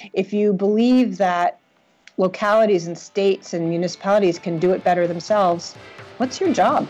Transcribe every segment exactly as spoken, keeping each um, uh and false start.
if you believe that localities and states and municipalities can do it better themselves, what's your job?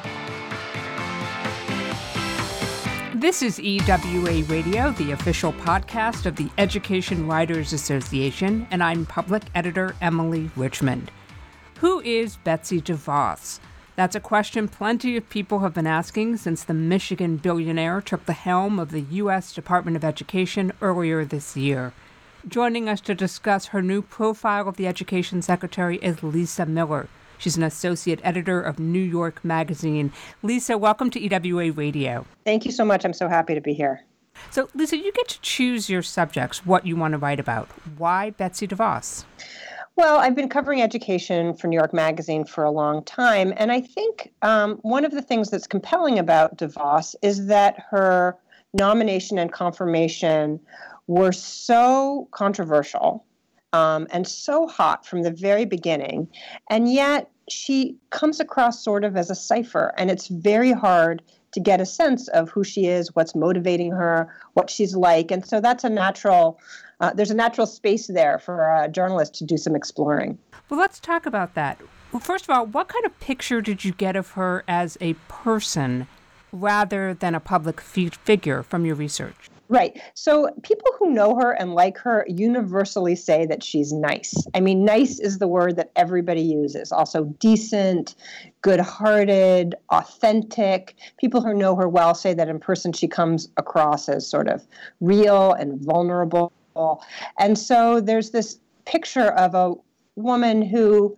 This is E W A Radio, the official podcast of the Education Writers Association, and I'm public editor Emily Richmond. Who is Betsy DeVos? That's a question plenty of people have been asking since the Michigan billionaire took the helm of the U S Department of Education earlier this year. Joining us to discuss her new profile of the Education Secretary is Lisa Miller. She's an associate editor of New York Magazine. Lisa, welcome to E W A Radio. Thank you so much. I'm so happy to be here. So, Lisa, you get to choose your subjects, what you want to write about. Why Betsy DeVos? Well, I've been covering education for New York Magazine for a long time, and I think um, one of the things that's compelling about DeVos is that her nomination and confirmation were so controversial Um, and so hot from the very beginning, and yet she comes across sort of as a cipher, and it's very hard to get a sense of who she is, what's motivating her, what she's like, and so that's a natural, uh, there's a natural space there for a journalist to do some exploring. Well, let's talk about that. Well, first of all, what kind of picture did you get of her as a person rather than a public fi- figure from your research? Right. So people who know her and like her universally say that she's nice. I mean, nice is the word that everybody uses. Also decent, good-hearted, authentic. People who know her well say that in person she comes across as sort of real and vulnerable. And so there's this picture of a woman who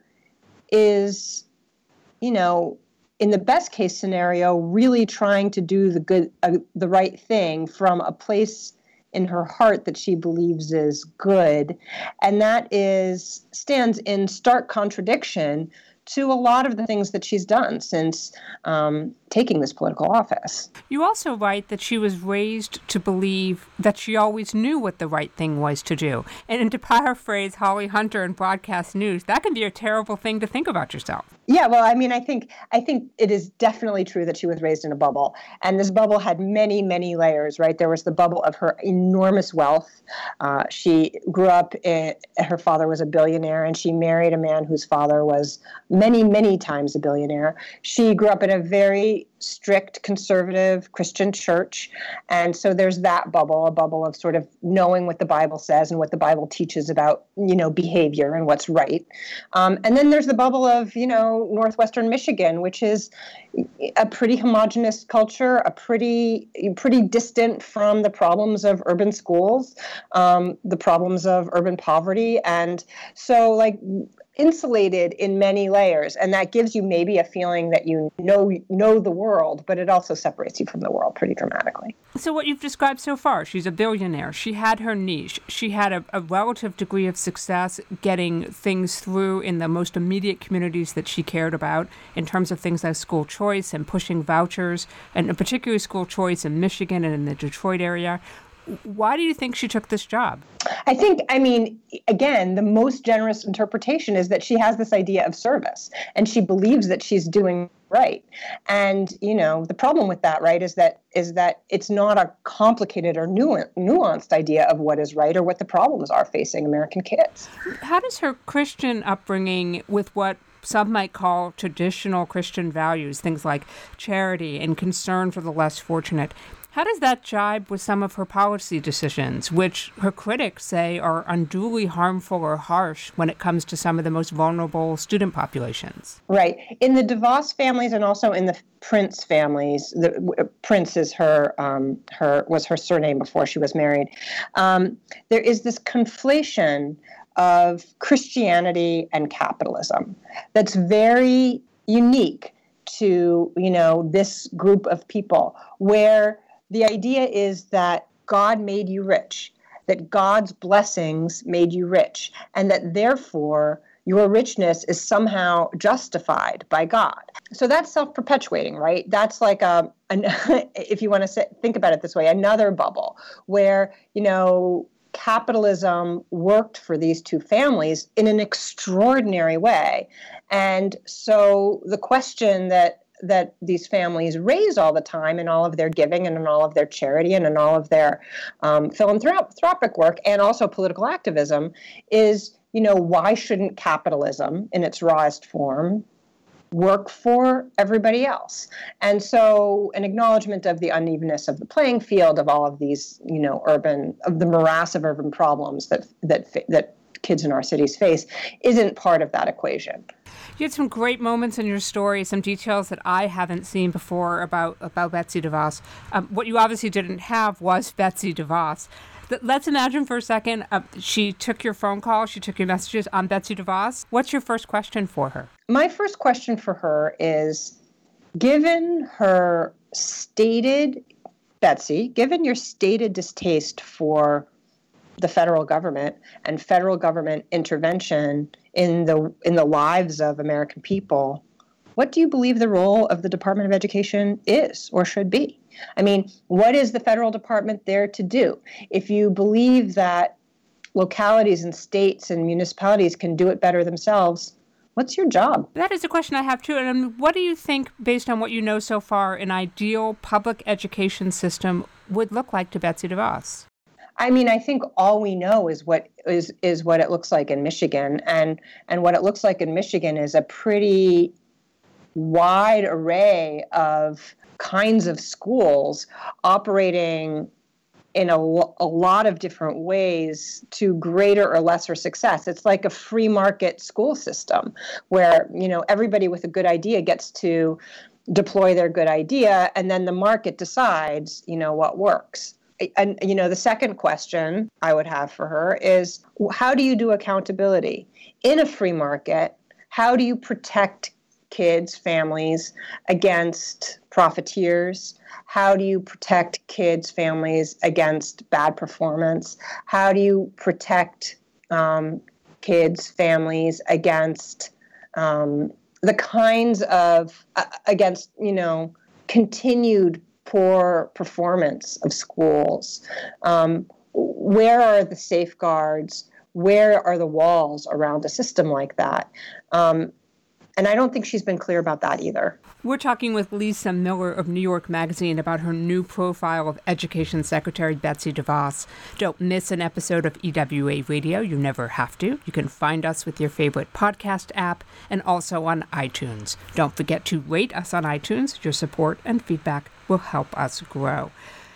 is, you know, in the best case scenario, really trying to do the good, uh, the right thing from a place in her heart that she believes is good. And that is, stands in stark contradiction to a lot of the things that she's done since um, taking this political office. You also write that she was raised to believe that she always knew what the right thing was to do. And to paraphrase Holly Hunter in Broadcast News, that can be a terrible thing to think about yourself. Yeah, well, I mean, I think I think it is definitely true that she was raised in a bubble. And this bubble had many, many layers, right? There was the bubble of her enormous wealth. Uh, she grew up, in, her father was a billionaire, and she married a man whose father was many, many times a billionaire. She grew up in a very strict conservative Christian church. And so there's that bubble, a bubble of sort of knowing what the Bible says and what the Bible teaches about, you know, behavior and what's right. Um, and then there's the bubble of, you know, Northwestern Michigan, which is a pretty homogenous culture, a pretty, pretty distant from the problems of urban schools, um, the problems of urban poverty. And so like, insulated in many layers, and that gives you maybe a feeling that you know know the world, but it also separates you from the world pretty dramatically. So what you've described so far, she's a billionaire. She had her niche. She had a, a relative degree of success getting things through in the most immediate communities that she cared about in terms of things like school choice and pushing vouchers, and particularly school choice in Michigan and in the Detroit area. Why do you think she took this job? I think, I mean, again, the most generous interpretation is that she has this idea of service, and she believes that she's doing right. And, you know, the problem with that, right, is that is that it's not a complicated or nu- nuanced idea of what is right or what the problems are facing American kids. How does her Christian upbringing with what some might call traditional Christian values, things like charity and concern for the less fortunate, how does that jibe with some of her policy decisions, which her critics say are unduly harmful or harsh when it comes to some of the most vulnerable student populations? Right. In the DeVos families and also in the Prince families, the, Prince is her, um, her was her surname before she was married, um, there is this conflation of Christianity and capitalism that's very unique to, you know, this group of people, where the idea is that God made you rich, that God's blessings made you rich, and that therefore your richness is somehow justified by God. So that's self-perpetuating, right? That's like a, an, if you want to say, think about it this way, another bubble where, you know, capitalism worked for these two families in an extraordinary way. And so the question that that these families raise all the time in all of their giving and in all of their charity and in all of their um, philanthropic work and also political activism is, you know, why shouldn't capitalism in its rawest form work for everybody else? And so an acknowledgement of the unevenness of the playing field of all of these, you know, urban, of the morass of urban problems that that that kids in our cities face isn't part of that equation. You had some great moments in your story, some details that I haven't seen before about, about Betsy DeVos. Um, what you obviously didn't have was Betsy DeVos. Let's imagine for a second, uh, she took your phone call, she took your messages on Betsy DeVos. What's your first question for her? My first question for her is, given her stated, Betsy, given your stated distaste for the federal government and federal government intervention in the in the lives of American people, what do you believe the role of the Department of Education is or should be? I mean, what is the federal department there to do? If you believe that localities and states and municipalities can do it better themselves, what's your job? That is a question I have too. And what do you think, based on what you know so far, an ideal public education system would look like to Betsy DeVos? I mean, I think all we know is what is is what it looks like in Michigan, and and what it looks like in Michigan is a pretty wide array of kinds of schools operating in a, a lot of different ways to greater or lesser success. It's like a free market school system where, you know, everybody with a good idea gets to deploy their good idea, and then the market decides, you know, what works. And, you know, the second question I would have for her is, how do you do accountability? In a free market, how do you protect kids, families against profiteers? How do you protect kids, families against bad performance? How do you protect um, kids, families against um, the kinds of, uh, against, you know, continued poor performance of schools? Um, where are the safeguards? Where are the walls around a system like that? Um, and I don't think she's been clear about that either. We're talking with Lisa Miller of New York Magazine about her new profile of Education Secretary Betsy DeVos. Don't miss an episode of E W A Radio. You never have to. You can find us with your favorite podcast app and also on iTunes. Don't forget to rate us on iTunes. Your support and feedback will help us grow.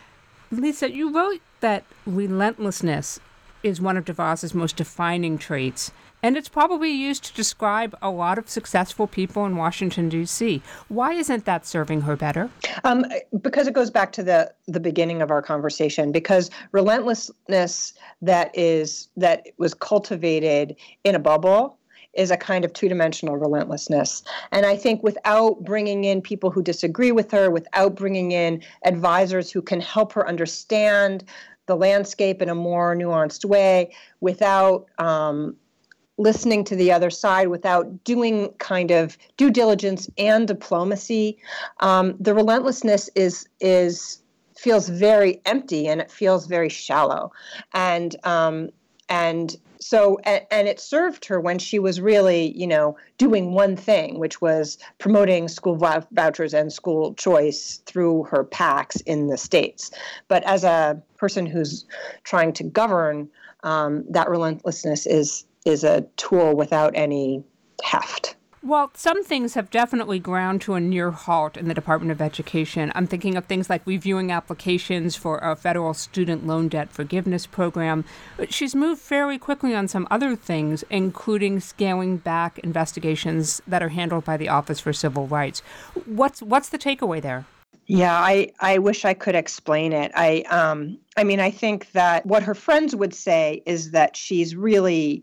Lisa, you wrote that relentlessness is one of DeVos's most defining traits, and it's probably used to describe a lot of successful people in Washington, D C. Why isn't that serving her better? Um, because it goes back to the, the beginning of our conversation, because relentlessness that is that was cultivated in a bubble is a kind of two-dimensional relentlessness. And I think without bringing in people who disagree with her, without bringing in advisors who can help her understand the landscape in a more nuanced way, without um, listening to the other side, without doing kind of due diligence and diplomacy, um, the relentlessness is is feels very empty and it feels very shallow. And um, and so, and, and it served her when she was really, you know, doing one thing, which was promoting school vouchers and school choice through her PACs in the states. But as a person who's trying to govern, um, that relentlessness is is a tool without any heft. Well, some things have definitely ground to a near halt in the Department of Education. I'm thinking of things like reviewing applications for a federal student loan debt forgiveness program. But she's moved fairly quickly on some other things, including scaling back investigations that are handled by the Office for Civil Rights. What's what's the takeaway there? Yeah, I, I wish I could explain it. I um I mean, I think that what her friends would say is that she's really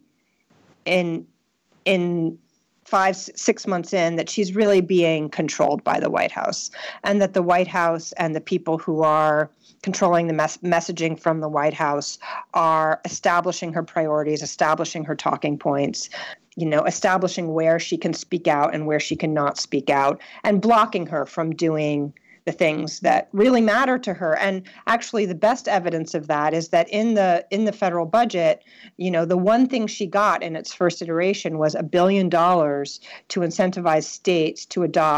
in in five, six months in, that she's really being controlled by the White House, and that the White House and the people who are controlling the mes- messaging from the White House are establishing her priorities, establishing her talking points, you know, establishing where she can speak out and where she cannot speak out, and blocking her from doing the things that really matter to her. And actually, the best evidence of that is that in the in the federal budget, you know, the one thing she got in its first iteration was a billion dollars to incentivize states to adopt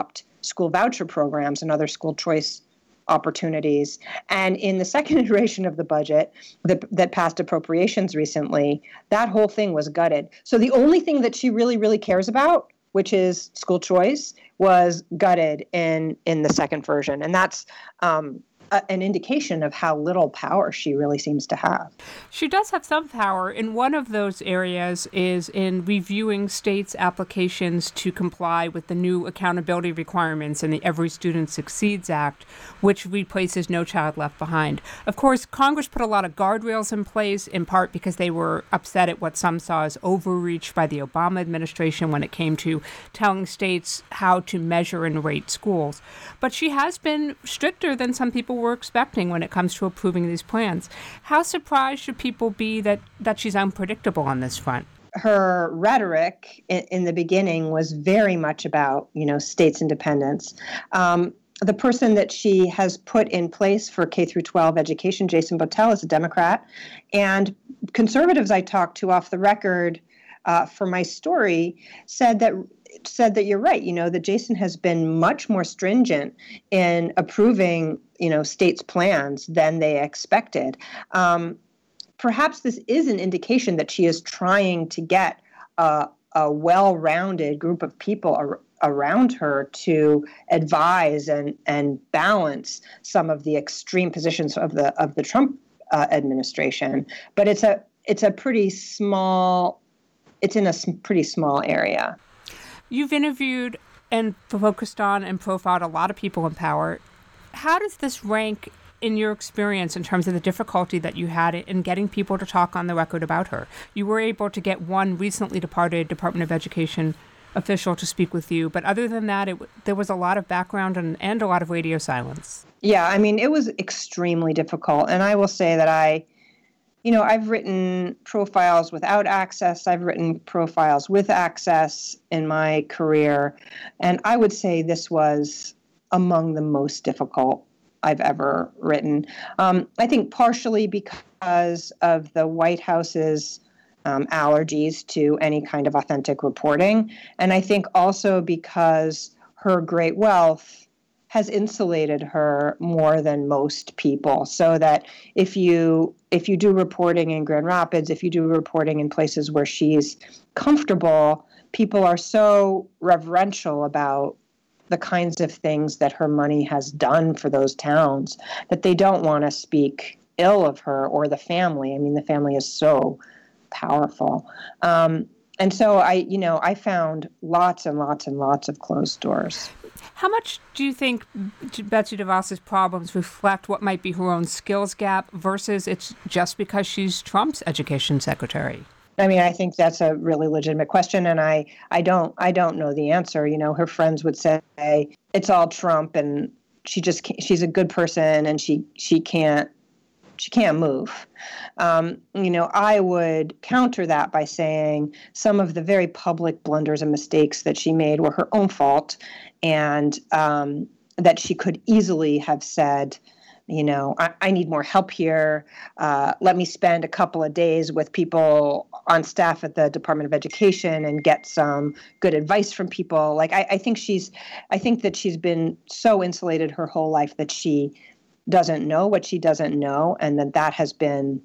school voucher programs and other school choice opportunities. And in the second iteration of the budget that, that passed appropriations recently, that whole thing was gutted. So the only thing that she really, really cares about, which is school choice, was gutted in, in the second version. And that's um, a, an indication of how little power she really seems to have. She does have some power. And one of those areas is in reviewing states' applications to comply with the new accountability requirements in the Every Student Succeeds Act, which replaces No Child Left Behind. Of course, Congress put a lot of guardrails in place, in part because they were upset at what some saw as overreach by the Obama administration when it came to telling states how to measure and rate schools. But she has been stricter than some people were expecting when it comes to approving these plans. How surprised should people be that, that she's unpredictable on this front? Her rhetoric in, in the beginning was very much about, you know, states' independence. Um, the person that she has put in place for K through twelve education, Jason Botel, is a Democrat. And conservatives I talked to off the record uh, for my story said that said that you're right, you know, that Jason has been much more stringent in approving, you know, states' plans than they expected. Um, perhaps this is an indication that she is trying to get a, a well-rounded group of people ar- around her to advise and, and balance some of the extreme positions of the of the Trump uh, administration. But it's a it's a pretty small, it's in a pretty small area. You've interviewed and focused on and profiled a lot of people in power. How does this rank in your experience in terms of the difficulty that you had in getting people to talk on the record about her? You were able to get one recently departed Department of Education official to speak with you, but other than that, it, there was a lot of background and, and a lot of radio silence. Yeah, I mean, it was extremely difficult. And I will say that I You know, I've written profiles without access. I've written profiles with access in my career. And I would say this was among the most difficult I've ever written. Um, I think partially because of the White House's um, allergies to any kind of authentic reporting. And I think also because her great wealth has insulated her more than most people, so that if you if you do reporting in Grand Rapids, if you do reporting in places where she's comfortable, people are so reverential about the kinds of things that her money has done for those towns that they don't want to speak ill of her or the family. I mean, the family is so powerful. Um, and so I, you know, I found lots and lots and lots of closed doors. How much do you think Betsy DeVos's problems reflect what might be her own skills gap versus it's just because she's Trump's education secretary? I mean, I think that's a really legitimate question, and I, I don't I don't know the answer. You know, her friends would say it's all Trump, and she just can't, she's a good person, and she she can't she can't move. Um, you know, I would counter that by saying some of the very public blunders and mistakes that she made were her own fault, and um, that she could easily have said, you know, I, I need more help here. Uh, let me spend a couple of days with people on staff at the Department of Education and get some good advice from people. Like, I, I think she's, I think that she's been so insulated her whole life that she doesn't know what she doesn't know, and that that has been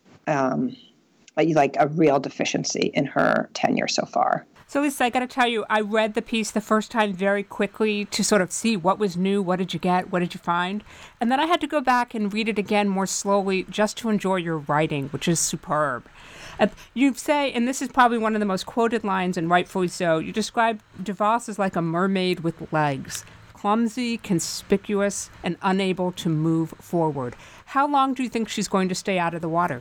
um, like a real deficiency in her tenure so far. So, Lisa, I got to tell you, I read the piece the first time very quickly to sort of see what was new, what did you get, what did you find? And then I had to go back and read it again more slowly just to enjoy your writing, which is superb. Uh, you say, and this is probably one of the most quoted lines, and rightfully so, you describe DeVos as like a mermaid with legs, clumsy, conspicuous, and unable to move forward. How long do you think she's going to stay out of the water?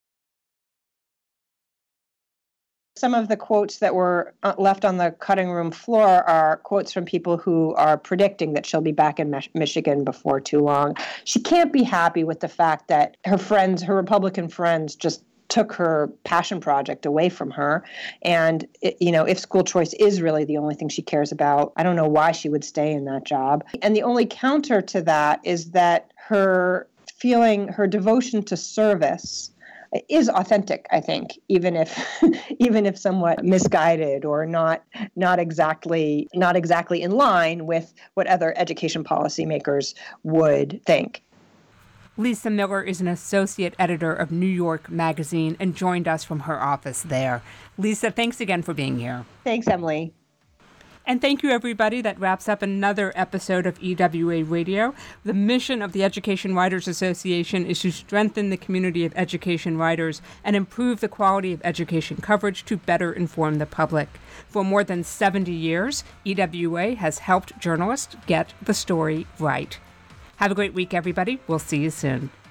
Some of the quotes that were left on the cutting room floor are quotes from people who are predicting that she'll be back in Mich- Michigan before too long. She can't be happy with the fact that her friends, her Republican friends, just took her passion project away from her. And, it, you know, if school choice is really the only thing she cares about, I don't know why she would stay in that job. And the only counter to that is that her feeling, her devotion to service is authentic, I think, even if even if somewhat misguided or not not exactly not exactly in line with what other education policymakers would think. Lisa Miller is an associate editor of New York Magazine and joined us from her office there. Lisa, thanks again for being here. Thanks, Emily. And thank you, everybody. That wraps up another episode of E W A Radio. The mission of the Education Writers Association is to strengthen the community of education writers and improve the quality of education coverage to better inform the public. For more than seventy years, E W A has helped journalists get the story right. Have a great week, everybody. We'll see you soon.